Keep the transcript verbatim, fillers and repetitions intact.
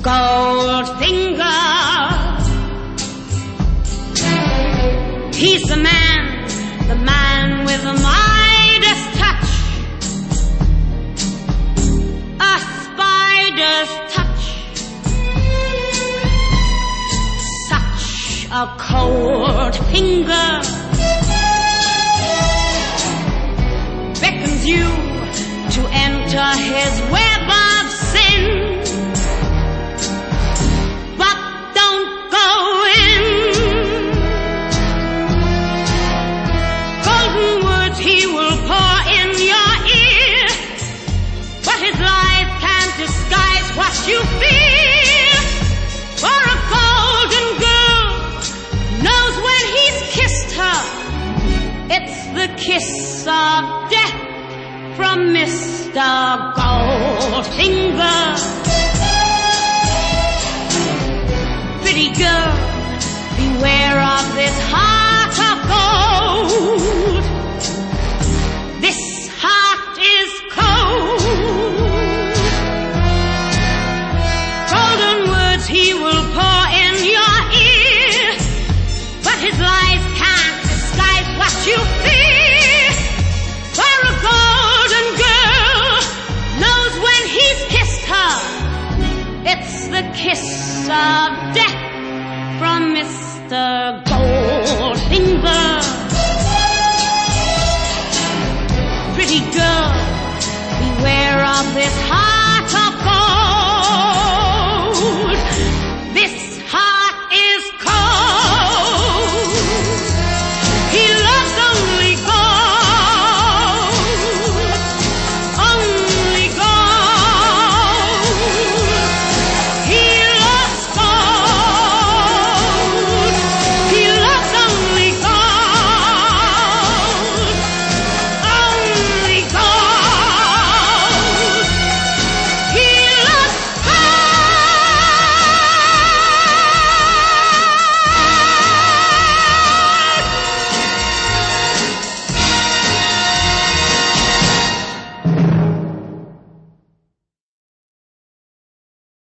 Goldfinger. He's the man, the man with the Midas touch, a spider's touch, such a cold finger beckons you to enter his web of sin. He will pour in your ear, but his life can't disguise what you feel. For a golden girl knows when he's kissed her, it's the kiss of death from Mister Goldfinger. Pretty girl, beware of this heart of gold. This heart is cold. Golden words he will pour in your ear, but his lies can't disguise what you fear. For a golden girl knows when he's kissed her, it's the kiss of death from Mister Goldfinger. Pretty girl, beware of this heart.